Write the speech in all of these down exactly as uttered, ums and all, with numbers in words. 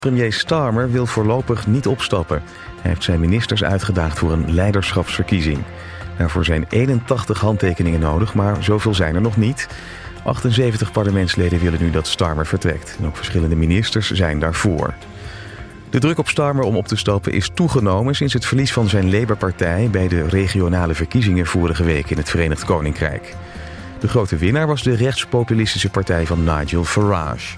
Premier Starmer wil voorlopig niet opstappen. Hij heeft zijn ministers uitgedaagd voor een leiderschapsverkiezing. Daarvoor zijn eenentachtig handtekeningen nodig, maar zoveel zijn er nog niet. achtenzeventig parlementsleden willen nu dat Starmer vertrekt. En ook verschillende ministers zijn daarvoor. De druk op Starmer om op te stappen is toegenomen sinds het verlies van zijn Labour-partij bij de regionale verkiezingen vorige week in het Verenigd Koninkrijk. De grote winnaar was de rechtspopulistische partij van Nigel Farage.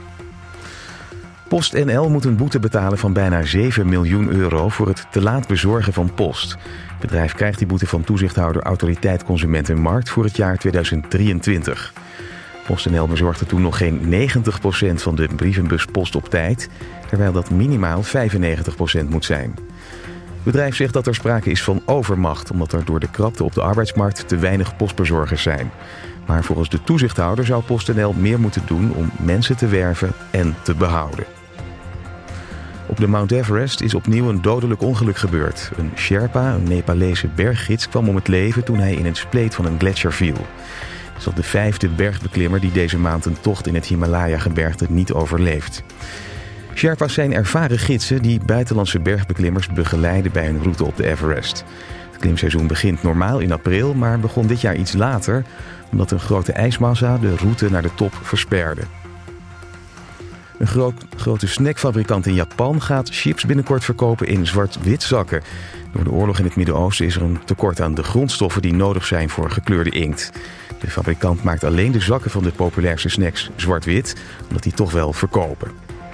PostNL moet een boete betalen van bijna zeven miljoen euro voor het te laat bezorgen van post. Het bedrijf krijgt die boete van toezichthouder Autoriteit Consument en Markt voor het jaar tweeduizend drieëntwintig. PostNL bezorgde toen nog geen negentig procent van de brievenbuspost op tijd, terwijl dat minimaal vijfennegentig procent moet zijn. Het bedrijf zegt dat er sprake is van overmacht, omdat er door de krapte op de arbeidsmarkt te weinig postbezorgers zijn. Maar volgens de toezichthouder zou PostNL meer moeten doen om mensen te werven en te behouden. Op de Mount Everest is opnieuw een dodelijk ongeluk gebeurd. Een Sherpa, een Nepalese berggids, kwam om het leven toen hij in een spleet van een gletsjer viel. Het is al de vijfde bergbeklimmer die deze maand een tocht in het Himalaya-gebergte niet overleeft. Sherpa's zijn ervaren gidsen die buitenlandse bergbeklimmers begeleiden bij hun route op de Everest. Het klimseizoen begint normaal in april, maar begon dit jaar iets later, omdat een grote ijsmassa de route naar de top versperde. Een groot, grote snackfabrikant in Japan gaat chips binnenkort verkopen in zwart-wit zakken. Door de oorlog in het Midden-Oosten is er een tekort aan de grondstoffen die nodig zijn voor gekleurde inkt. De fabrikant maakt alleen de zakken van de populairste snacks zwart-wit, omdat die toch wel verkopen.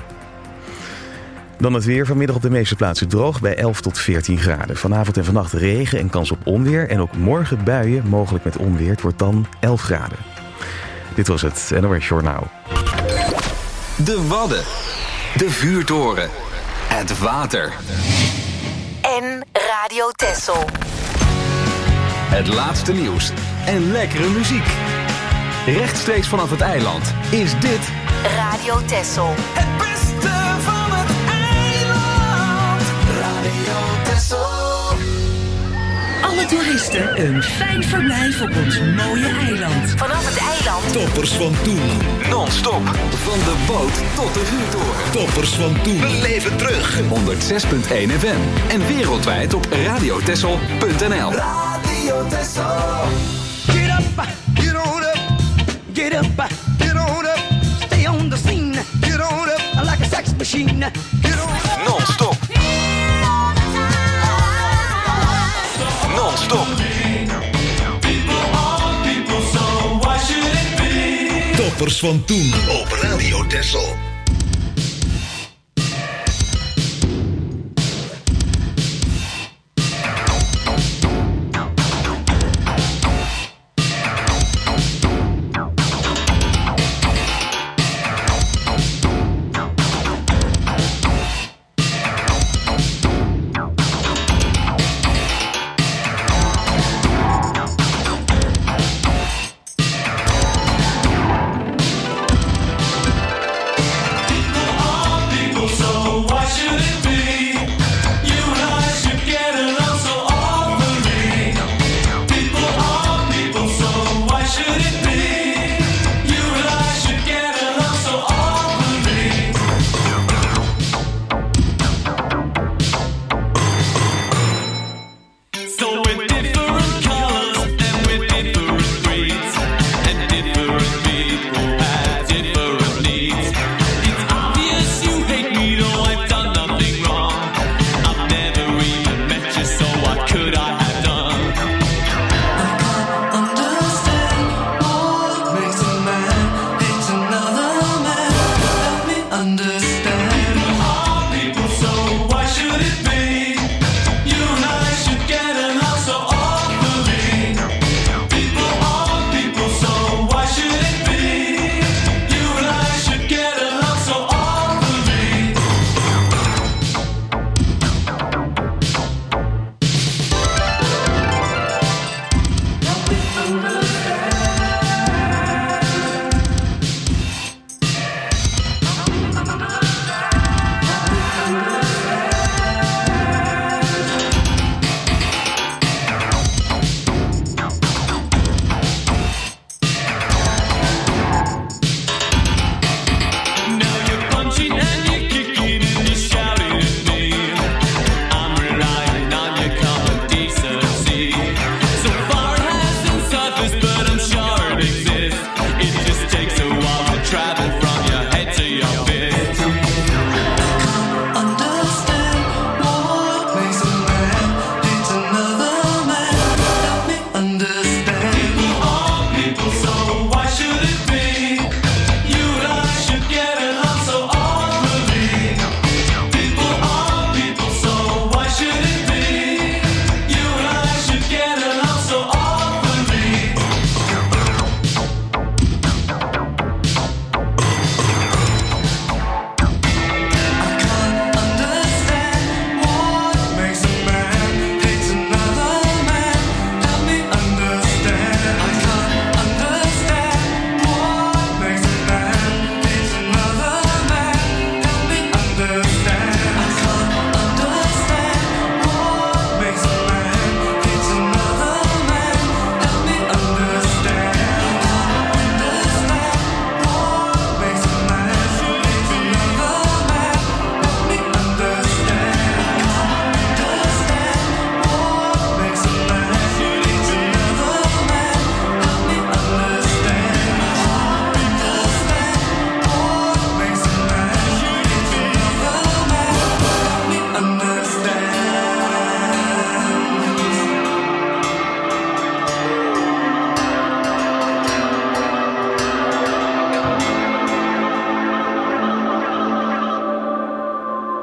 Dan het weer. Vanmiddag op de meeste plaatsen droog bij elf tot veertien graden. Vanavond en vannacht regen en kans op onweer. En ook morgen buien, mogelijk met onweer. Het wordt dan elf graden. Dit was het N O S Journaal. De Wadden. De vuurtoren. Het water. En Radio Texel. Het laatste nieuws. En lekkere muziek. Rechtstreeks vanaf het eiland is dit Radio Texel. Het beste van het eiland. Radio Texel. Alle toeristen een fijn verblijf op ons mooie eiland. Vanaf het eiland. Toppers van toen. non-stop. Van de boot tot de vuurtoren. Toppers van toen. We leven terug. honderdzes komma één F M. En wereldwijd op radiotessel punt n l. Radio Texel. Get up, get on up. Get up, get on up. Stay on the scene. Get on up like a sex machine. Get on up. Non-stop. Non-stop. Toppers van toen op Radio Texel.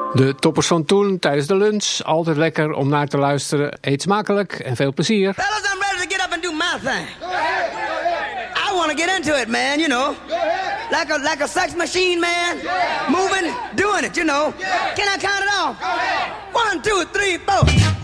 De toppers van toen tijdens de lunch. Altijd lekker om naar te luisteren. Eet smakelijk en veel plezier. Fellas, I'm ready to get up and do my thing. I want to get into it, man, you know. Like a, like a sex machine, man. Moving, doing it, you know. Can I count it off? One, two, three, four.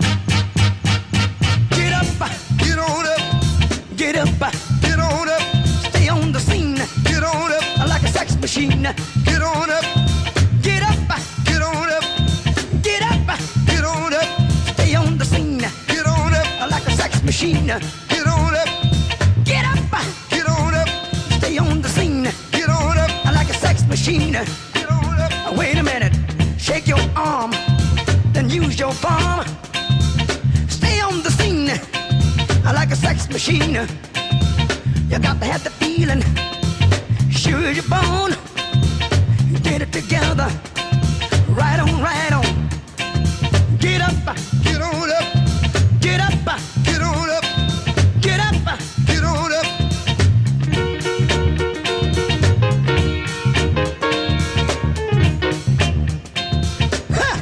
Get up, get on up. Get up, get on up. Stay on the scene. Get on up. Like a sex machine. Get on up. Get up, get on up. Get up, get on up. Stay on the scene. Get on up. Like a sex machine. Get on up. Get up, get on up. Stay on the scene. Get on up. Like a sex machine. Get on up. Wait a minute. Shake your arm. Then use your palm. Stay on the scene. Like a sex machine. You got to have the feeling. Sure you're born. Get it together. Right on, right on. Get up, get on up. Get up, get on up. Get up, get on up. Ha!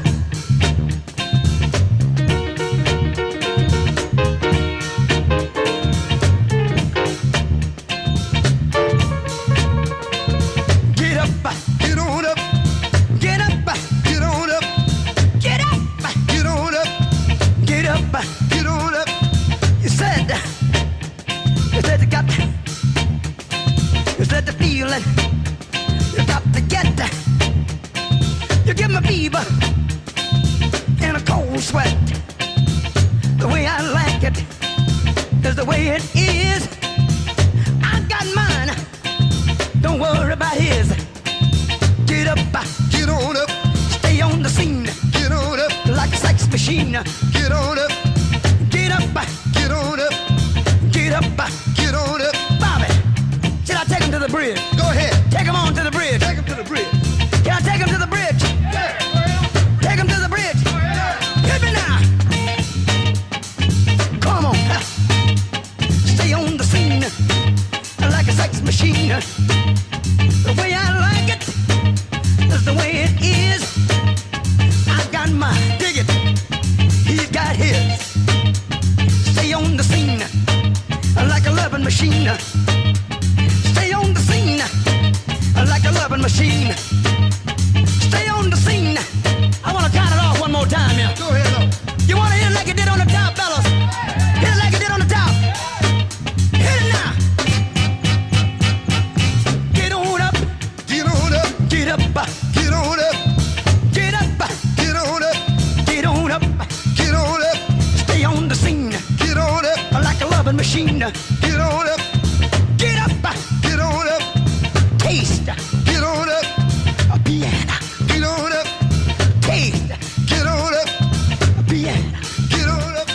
Get up, get on up. Get up, get on up. Get up, get on up. Get up, get on up. You said, you said you got, you said the feeling. You got to get, you give me fever and a cold sweat. The way I like it is the way it is. I got mine. Don't worry about his. Get up, get on up. Stay on the scene. Get on up. Like a sex machine. Get on up. Get up, get on up. Get up, get on up. Bobby, should I take him to the bridge? Go ahead. Take him on to the bridge. Take him to the bridge. Can I take him to the bridge? Yeah. Take him to the bridge. Yeah. Hit me now. Come on. Stay on the scene. Like a sex machine. The way I like it. That's the way it is. I got mine, dig it. He's got his. Stay on the scene like a loving machine. Stay on the scene like a loving machine. Stay on the scene. I want to count it off one more time here. Go ahead, though. You want to hit it like it did on the top, fellas? Hit it like it did on the top. Hit it now. Get on up. Get on up. Get up. Get on up. Get up. Get on up. Get on up. Get on up. Stay on the scene. Get on up. Like a loving machine. Get on up. Get up. Get on up. Taste. Get on up. A piano. Get on up. Taste. Get on up. A piano. Get on up.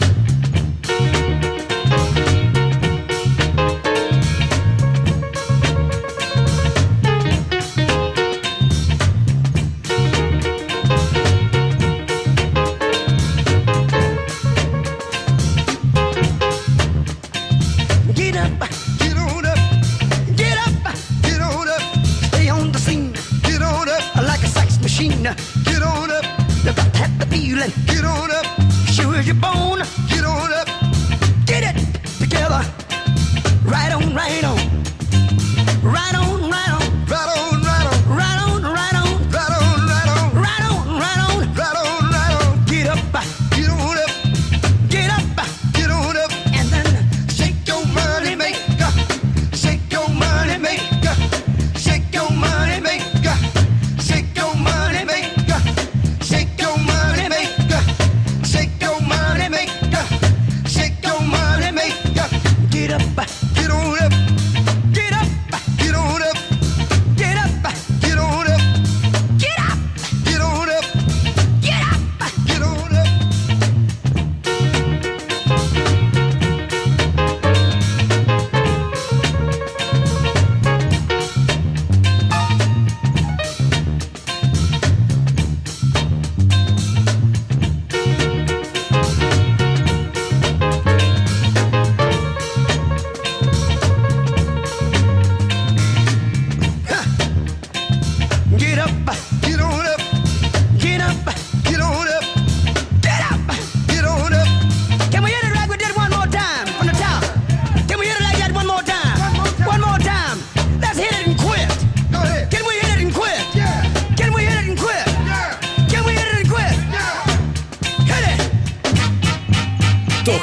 Get up, get on up, get up, get on up. Stay on the scene, get on up. Like a sex machine, get on up. You got to have the feeling, get on up. Sure as you're born, get on up. Get it together, right on, right on. Right on, right on. Right on, right on. Right on, right on. Right on, right on. Right on, right on. Right on, right on. Get up, get on up. Get up, get on up. And then shake your money maker. Shake your money maker. Shake your money maker. Shake your money maker. Shake your money maker. Shake your money maker. Shake your money maker. Get up, get on up.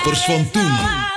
Toppers van toen.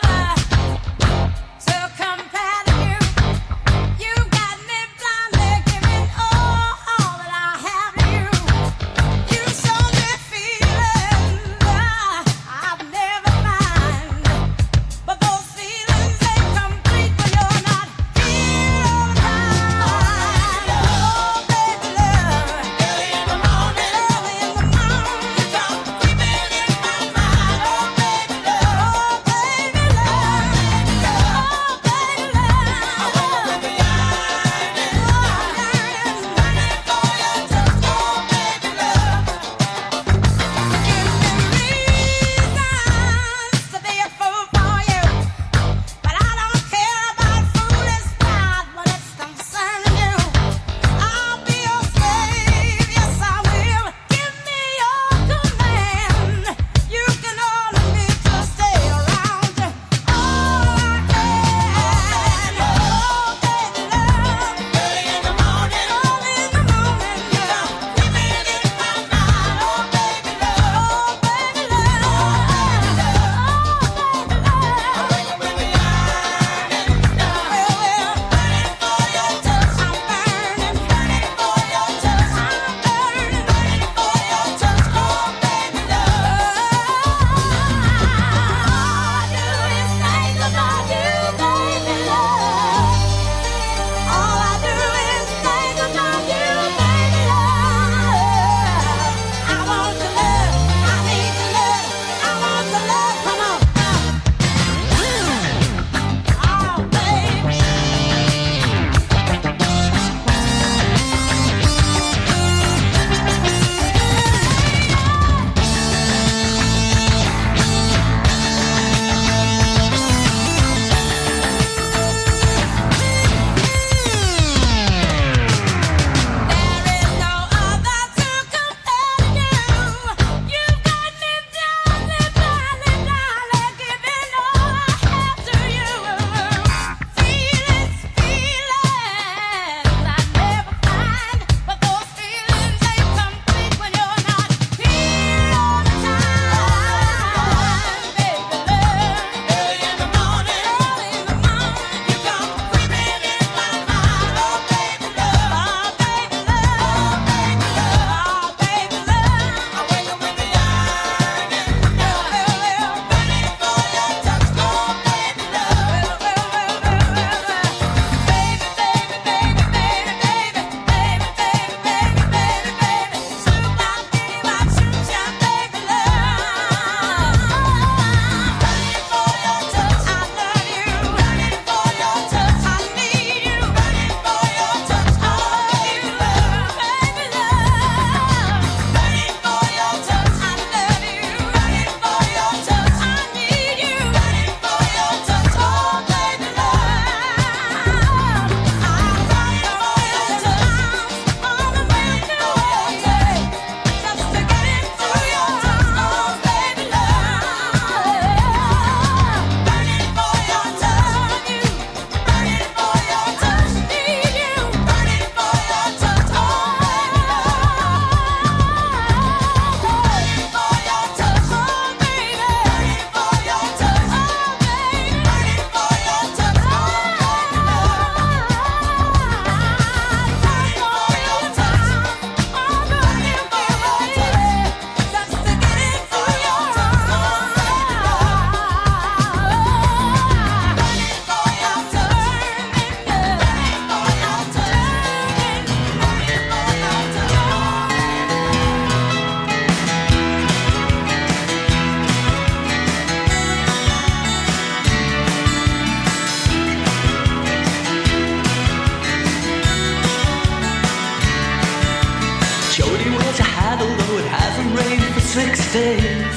six days.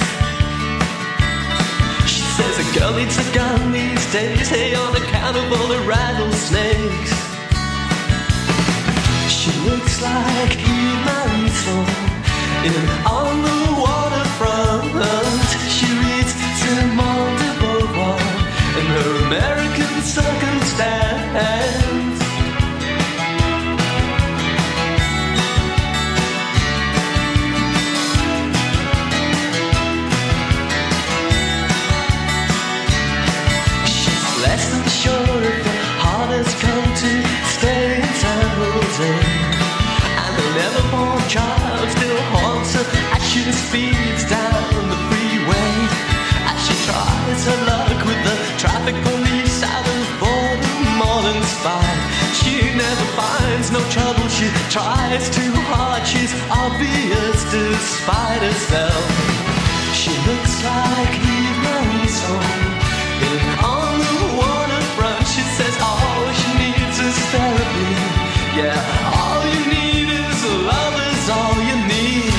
She says a girl needs a gun these days, hey, on account of all the rattlesnakes. She looks like human soul in on the waterfront. She reads Simone de Beauvoir in her American Circumstance. she speeds down the freeway. As she tries her luck with the traffic police out of boredom, more than spy. She never finds no trouble, she tries too hard, she's obvious despite herself. She looks like Eve Marie's home. And on the waterfront she says all she needs is therapy. Yeah, all you need is love is all you need.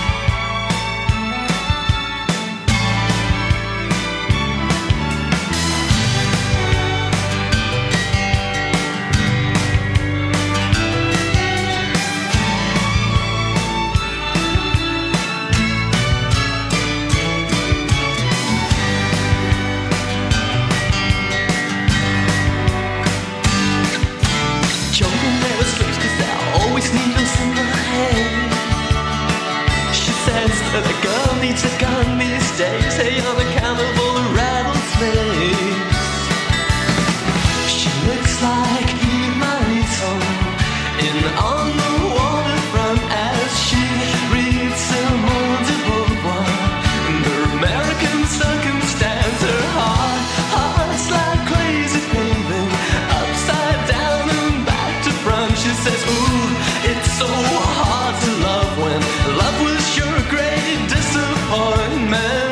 The girl needs a gun these days, hey, on account of all the rattlesnakes. She looks like Eve Marie's home. And on the waterfront as she reads Simone de Beauvoir, the American circumstance, her heart, heart's like crazy paving, upside down and back to front. She says, ooh, it's so hard to love when love was your great disappointment.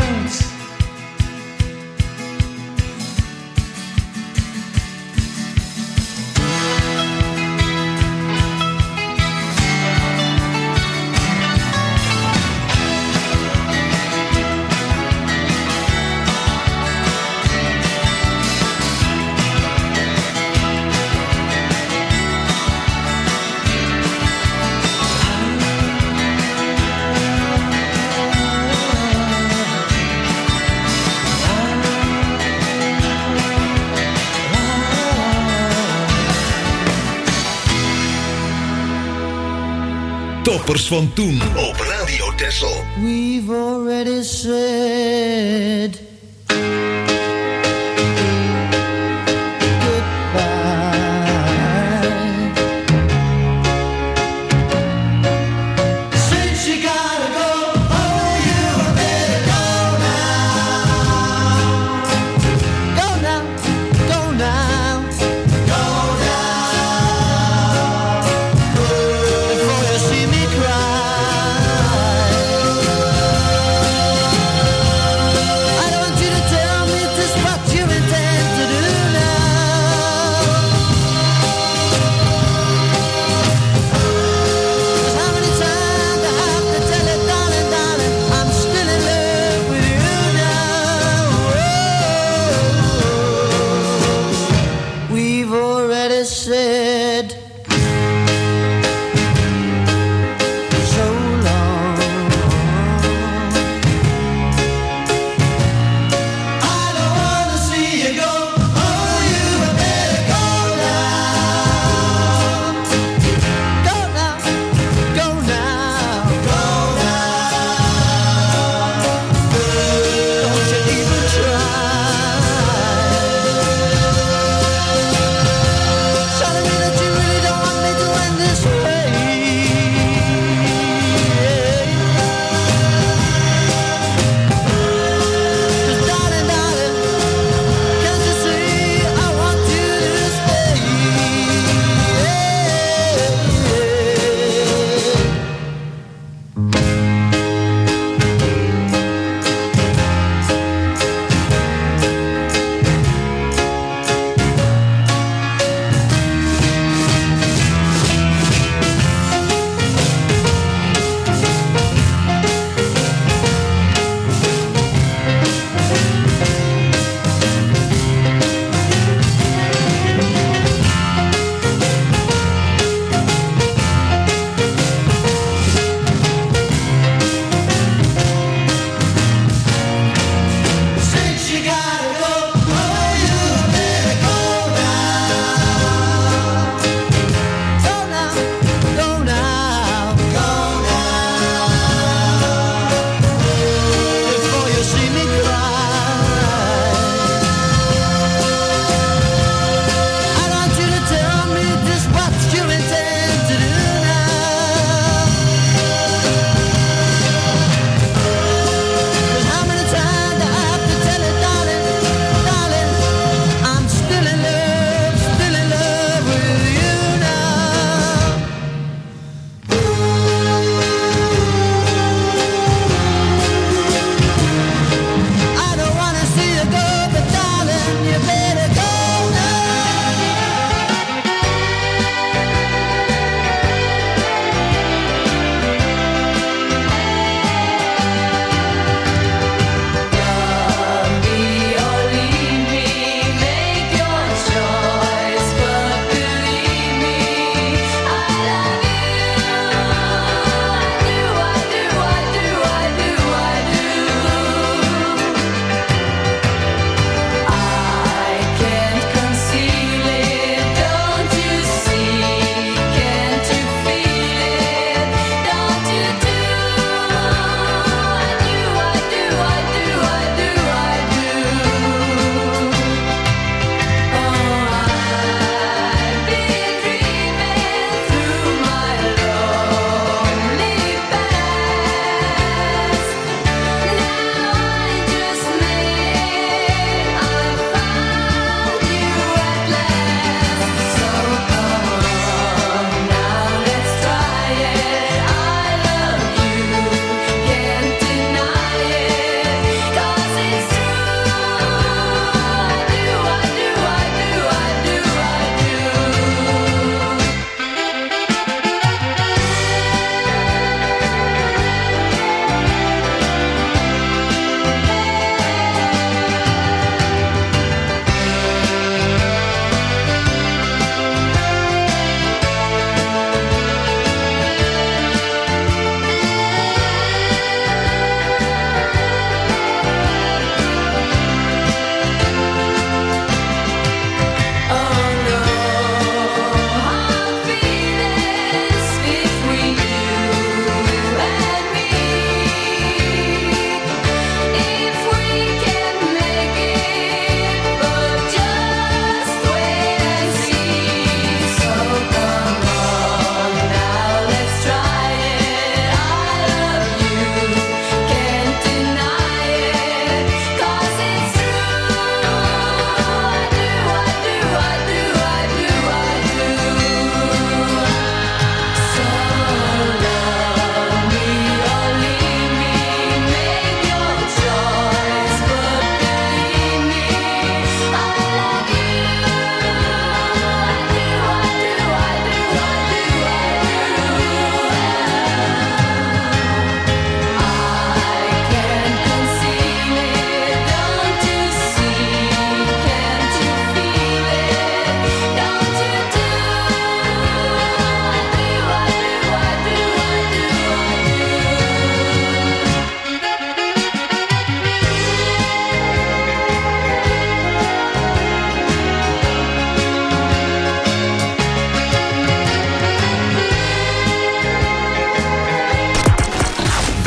Toppers van toen op Radio Texel. We've already said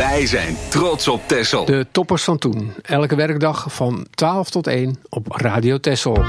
Wij zijn trots op Texel. De toppers van toen. Elke werkdag van twaalf tot één op Radio Texel.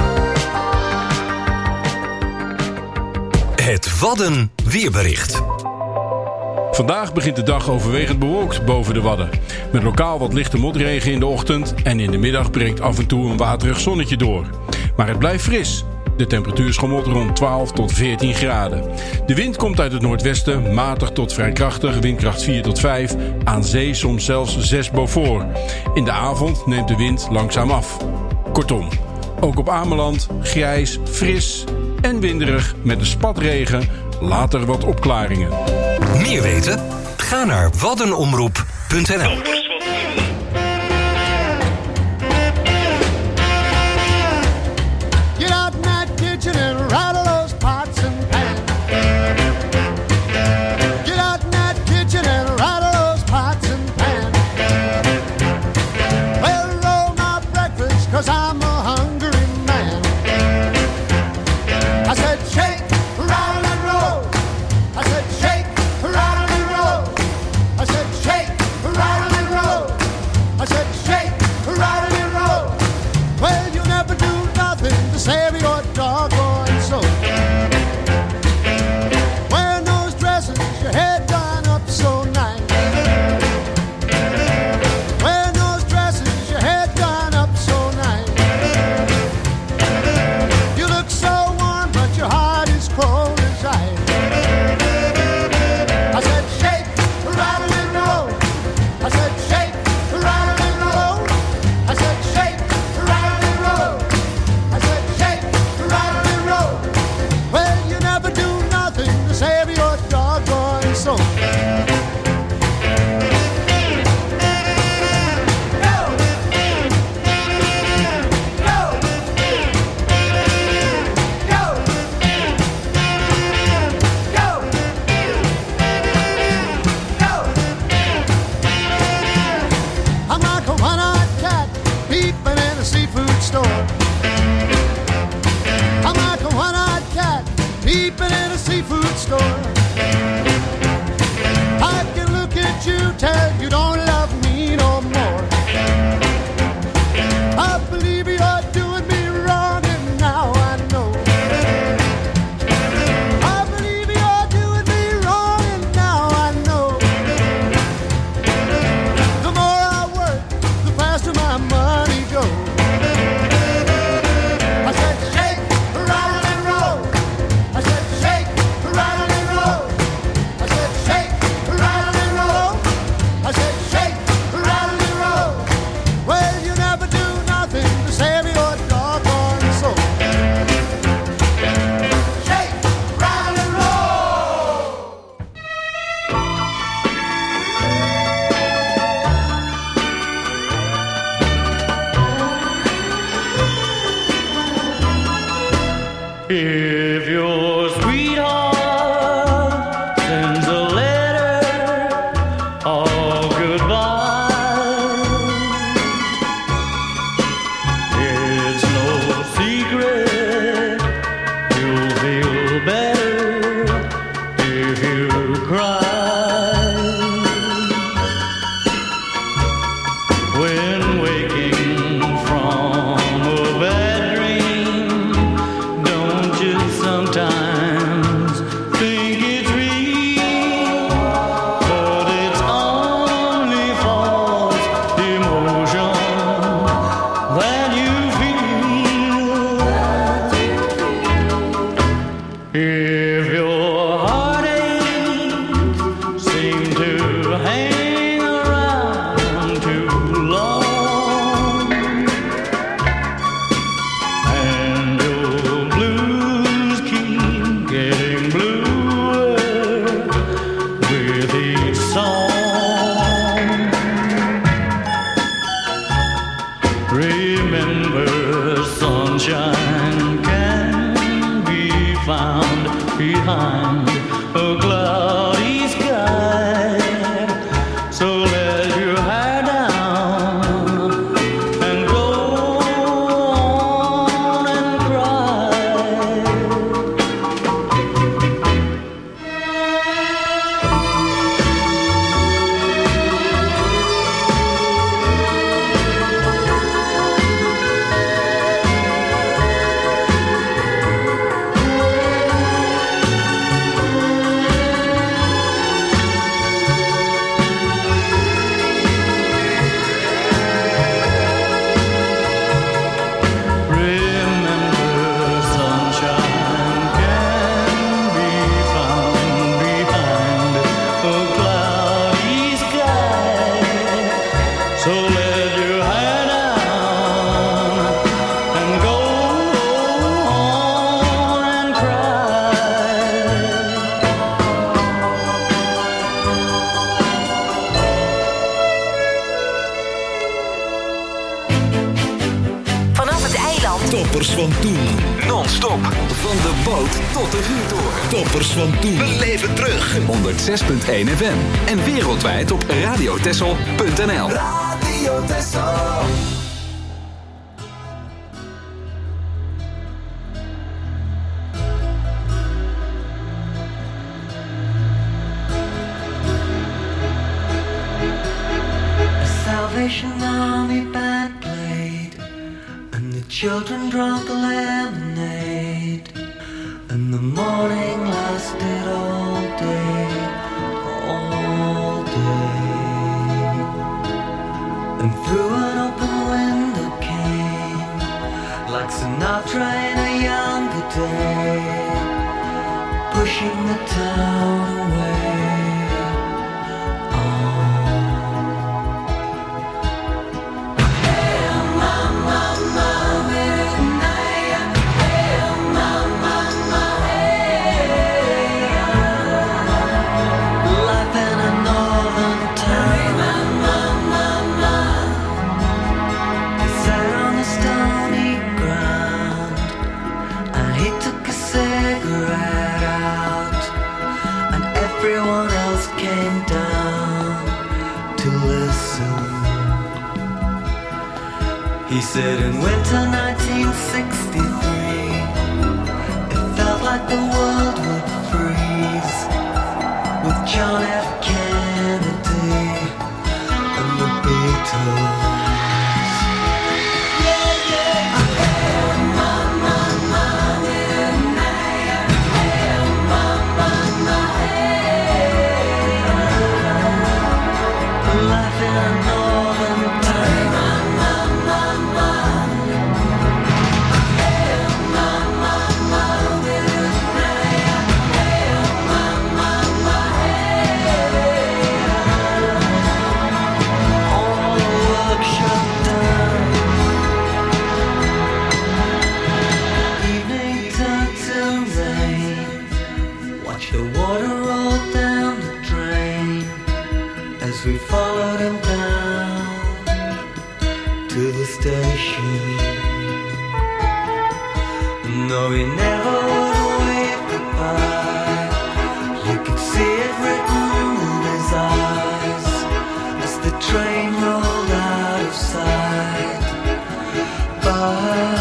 Het Wadden weerbericht. Vandaag begint de dag overwegend bewolkt boven de Wadden. Met lokaal wat lichte motregen in de ochtend en in de middag breekt af en toe een waterig zonnetje door. Maar het blijft fris. De temperatuur schommelt rond twaalf tot veertien graden. De wind komt uit het noordwesten, matig tot vrij krachtig, windkracht vier tot vijf. Aan zee soms zelfs zes Beaufort. In de avond neemt de wind langzaam af. Kortom, ook op Ameland grijs, fris en winderig met een spatregen, later wat opklaringen. Meer weten? Ga naar waddenomroep punt n l. Get out in that kitchen and rattle those pots and pans. Get out in that kitchen and rattle those pots and pans. Well, roll my breakfast, cause I'm a hungry man. I said shake, rattle and roll. I said shake, rattle and roll. I said shake, rattle and roll. I said shake, rattle and roll. Well, you never do nothing to save your doggone soul. Wearing those dresses, your head done up so nice. Wearing those dresses, your head done up so nice. You look so warm, but your heart is cold as ice. I said shake, rattle and roll. I said shake, rattle and roll. I said shake, rattle and roll. I said shake, rattle and roll. Well, you never do nothing to save your doggone soul. I'm like a one-eyed cat peeping in a seafood store. I'm like a one-eyed cat peeping in a seafood store. I can look at you, tell you don't love me no more. I believe you're doing me wrong, and now I know. I believe you're doing me wrong, and now I know. The more I work, the faster my money goes. I said shake, rattle and roll. I said shake, rattle and roll. I said shake, rattle and roll. I said shake, rattle and roll. Well, you never do nothing to save your doggone soul. Shake, rattle and roll. If your sweetheart sends a letter of goodbye, it's no secret you'll feel better if you cry. When waking from a bad dream, don't you sometimes think it's real? But it's only false emotion that you feel. If your heart aches Toppers van toen. Non-stop. Van de boot tot de vuurtoren. Toppers van toen. Beleef het terug. honderdzes komma één F M. En wereldwijd op radiotessel punt n l. Radio Tessel. Salvation Army band played, and the children drank the lemonade, and the morning lasted all day, all day. And through an open window came, like Sinatra in a younger day, pushing the town away. Everyone else came down to listen. He said in winter nineteen sixty-three, it felt like the world would freeze, with John F. Kennedy and the Beatles. We followed him down to the station. No, he never would wave goodbye. You could see it written in his eyes as the train rolled out of sight. Bye.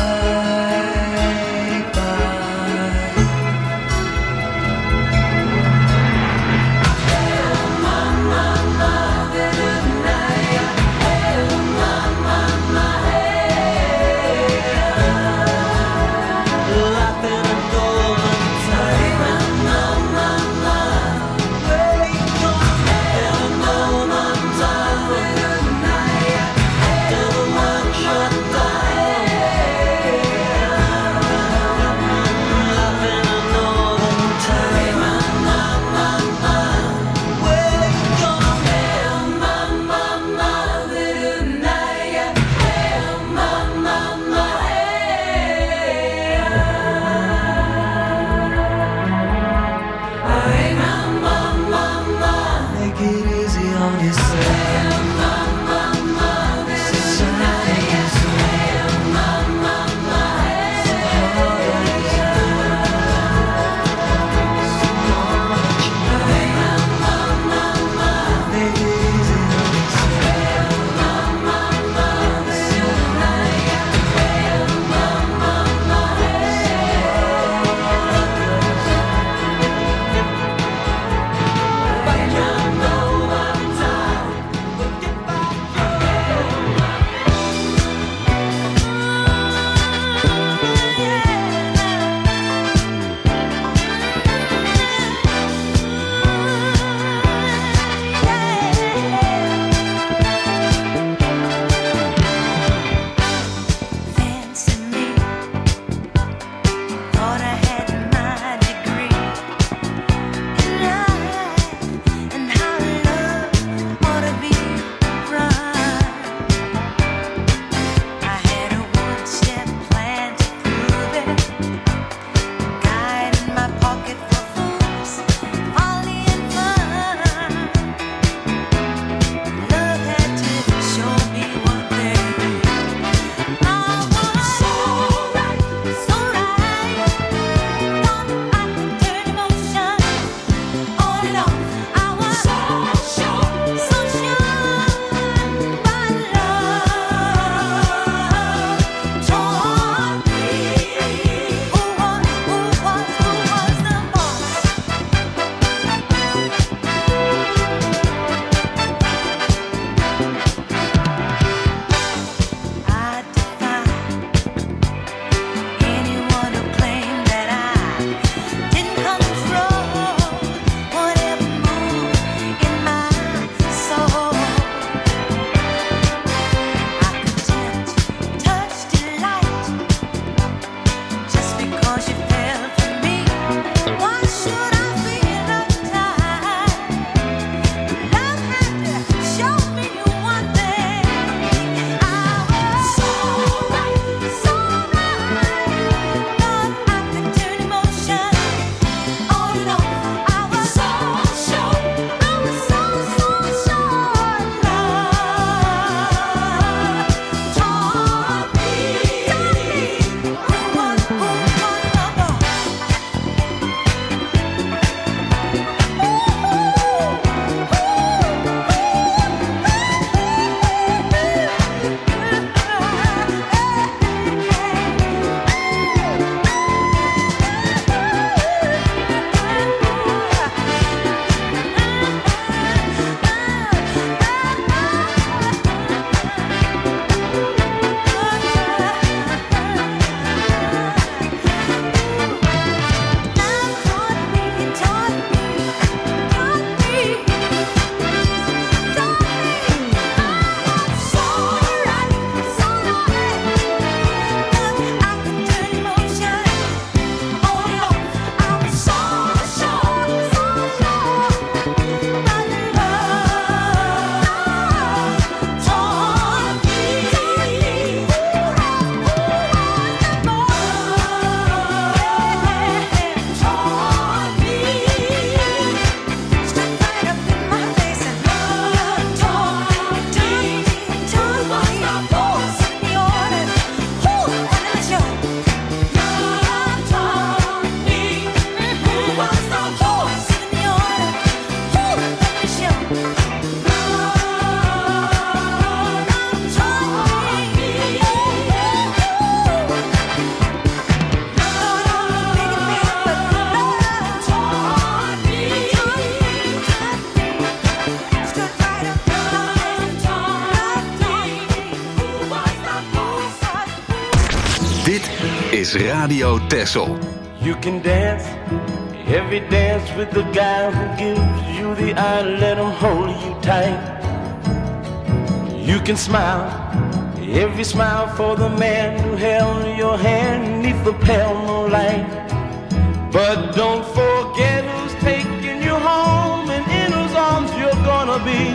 is Radio Texel. You can dance, every dance with the guy who gives you the eye, let him hold you tight. You can smile, every smile for the man who held your hand neath the pale moonlight. But don't forget who's taking you home and in whose arms you're gonna be.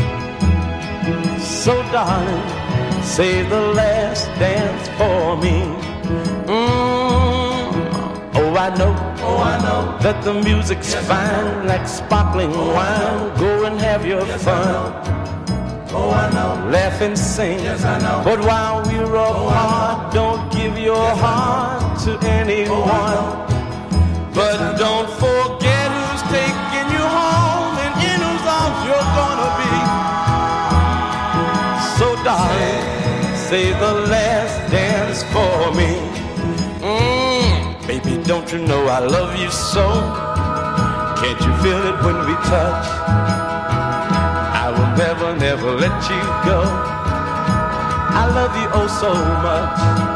So darling, save the last dance for me. Mm. Oh, I know, oh, I know that the music's yes, fine, like sparkling oh, wine. Go and have your yes, fun. Oh, I know. Laugh and sing. Yes, I know. But while we're apart, oh, don't give your yes, heart to anyone. Oh, but don't forget who's taking you home and in whose arms you're gonna be. So darling, say the last dance for me. Mm, baby, don't you know I love you so? Can't you feel it when we touch? I will never, never let you go. I love you oh so much.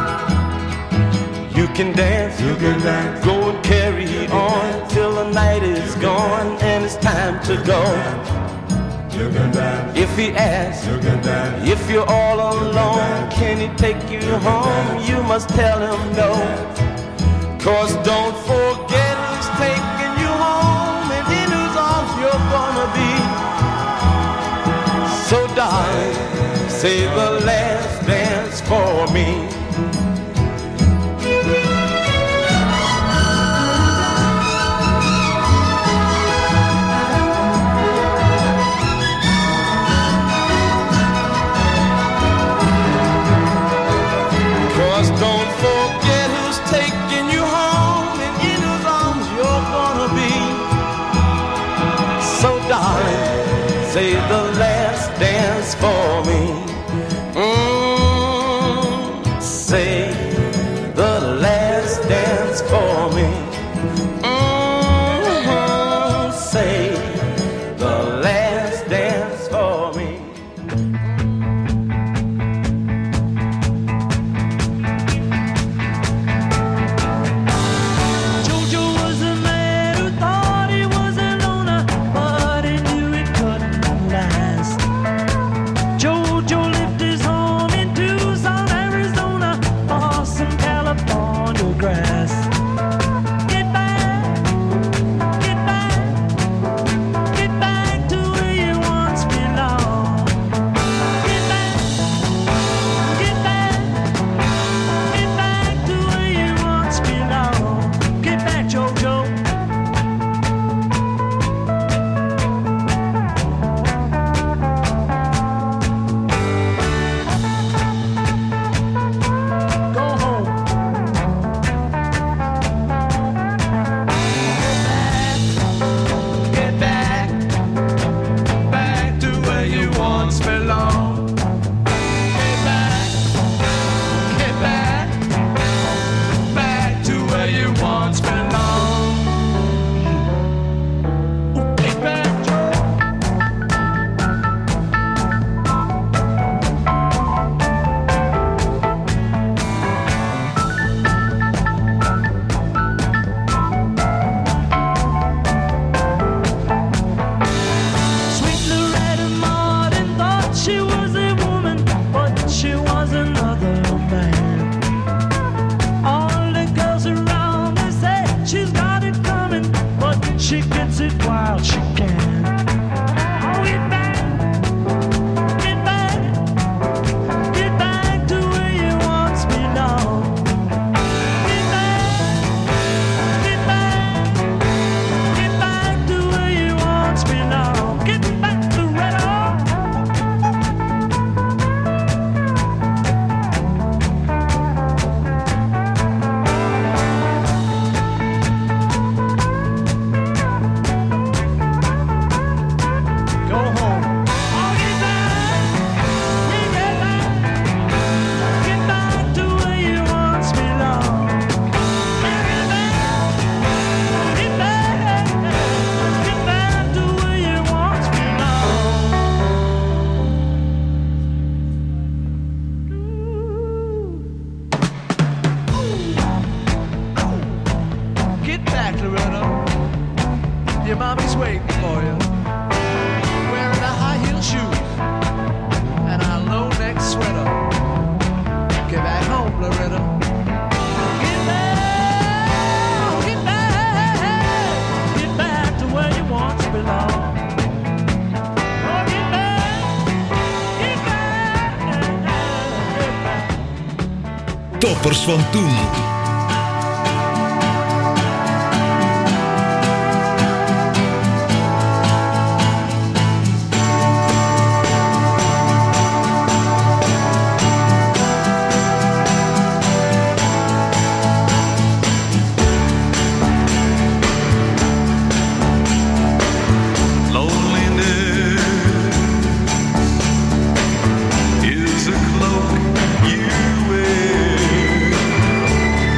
You can dance, you can dance, go and carry on till the night is gone and it's time to go. You can dance. If he asks, you can dance. If you're all alone, can he take you, you home? You must tell him no. Cause don't forget who's taking you home and in whose arms you're gonna be. So darling, say the last dance for me. Don't forget who's taking you home and in whose arms you're gonna be. So darling, say the last dance for me. Mm, say the last dance for me. Mm, say the last dance for me. Joe Toppers van toen. Is a cloak you wear.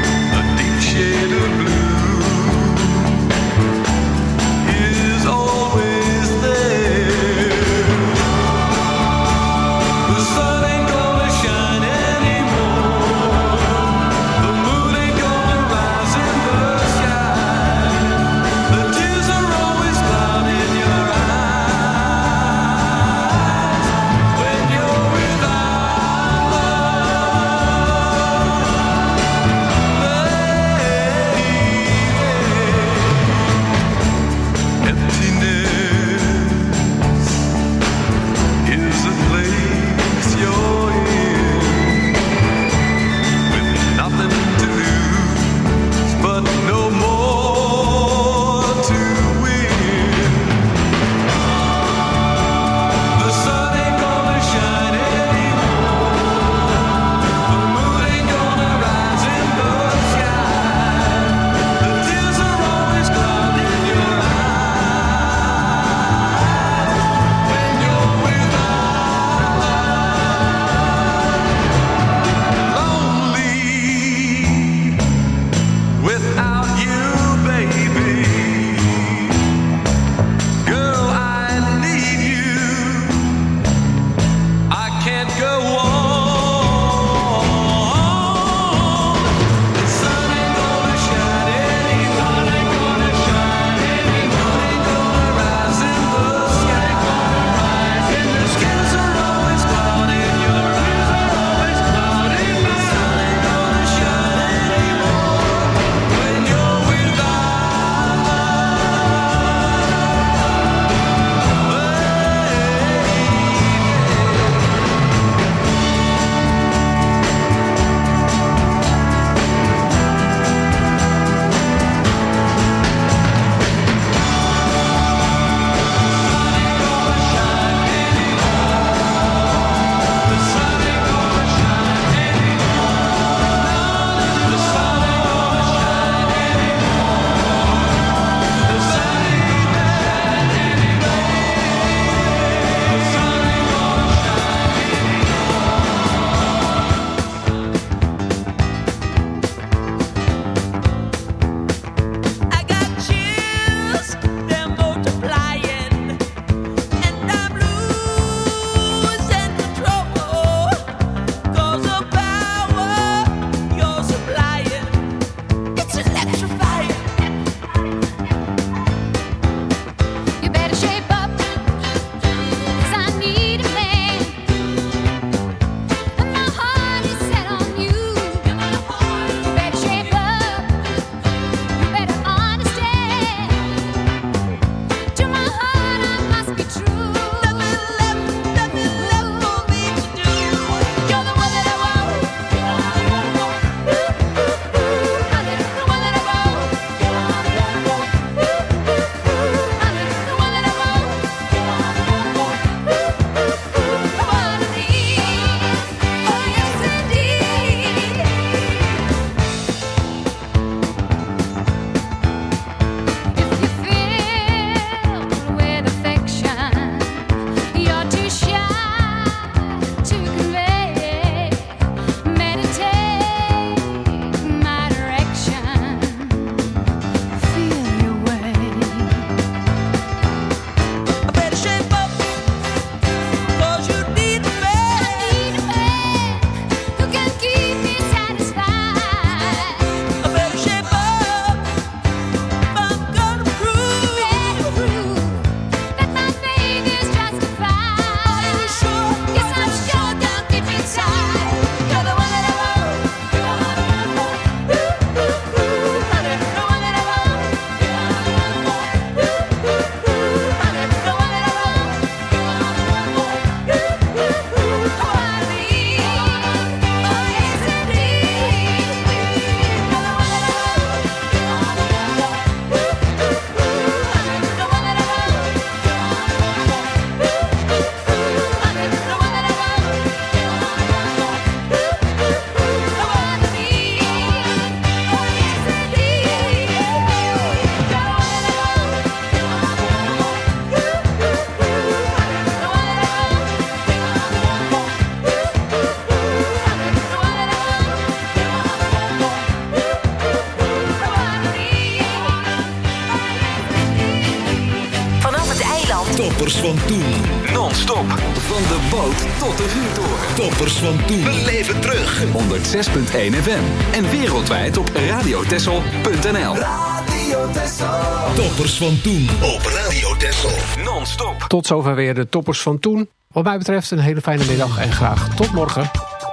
Toppers van toen. Non-stop. Van de boot tot de vuurtoren. Toppers van toen. We leven terug. honderdzes komma één F M. En wereldwijd op radiotessel punt n l. Radio Texel. Toppers van toen. Op Radio Texel. Non-stop. Tot zover weer de toppers van toen. Wat mij betreft een hele fijne middag en graag tot morgen.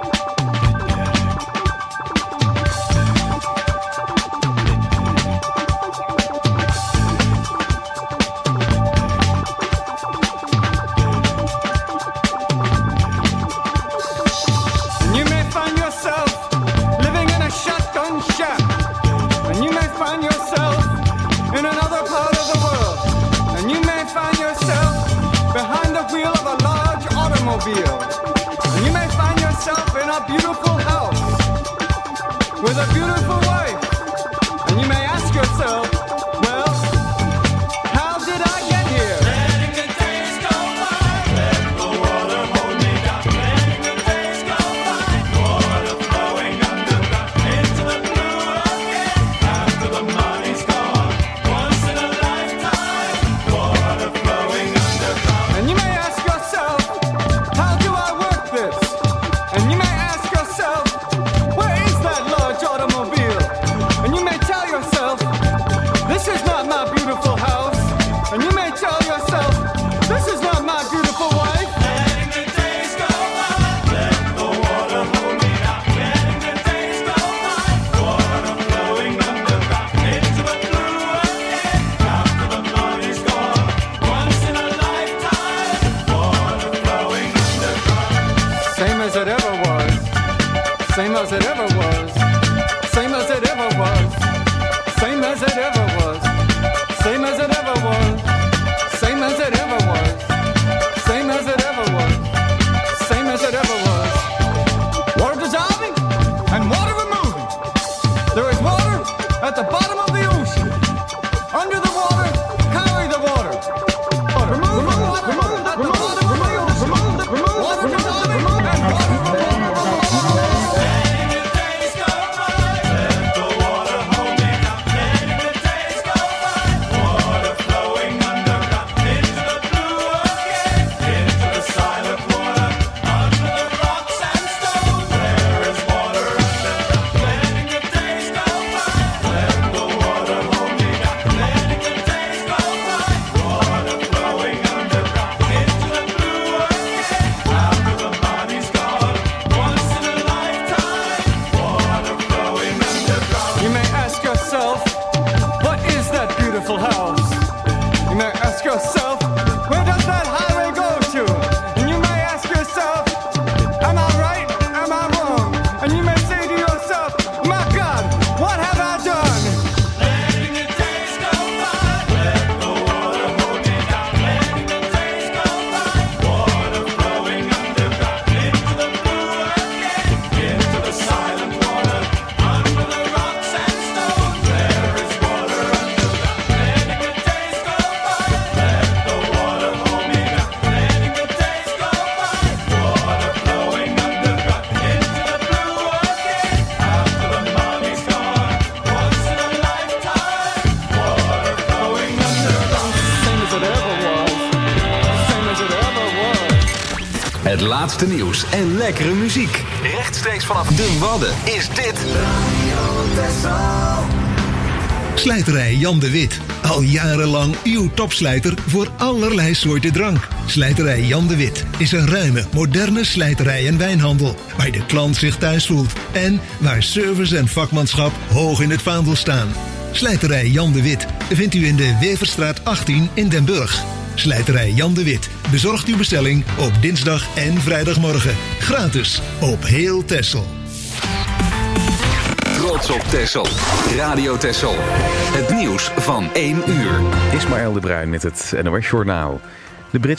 And you may find yourself in a beautiful house with a beautiful wife. And you may ask yourself, well, how did I get here? Letting the days go by, let the water hold me down. Letting the days go by, water flowing underground into the blue again. After the money's gone, once in a lifetime, water flowing underground. And you may ask yourself, and you may ask yourself, where is that large automobile? And you may tell yourself, this is not my beautiful house. And you may tell yourself, this is not my beautiful wife. Letting the days go by, let the water hold me down. Letting the days go by, water flowing underground into the blue again. After the money's gone, once in a lifetime, water flowing underground. Same as it ever was. Same as it ever was. Same as it ever was. Same as it ever was. Same as it ever was. Same as it ever was. Same as it ever was. Same as it ever was. Water dissolving and water removing. There is water at the bottom of the ocean. Under the water, carry the water. Water. Remove the water at the bottom of the ocean. Water dissolving and water removing. Het laatste nieuws en lekkere muziek. Rechtstreeks vanaf de Wadden is dit Slijterij Jan de Wit. Al jarenlang uw topslijter voor allerlei soorten drank. Slijterij Jan de Wit is een ruime, moderne slijterij en wijnhandel. Waar de klant zich thuis voelt. En waar service en vakmanschap hoog in het vaandel staan. Slijterij Jan de Wit vindt u in de Weverstraat achttien in Den Burg. Slijterij Jan de Wit bezorgt uw bestelling op dinsdag en vrijdagmorgen. Gratis op heel Texel. Trots op Texel. Radio Texel. Het nieuws van één uur. Ismaël de Bruin met het N O S Journaal. De Britse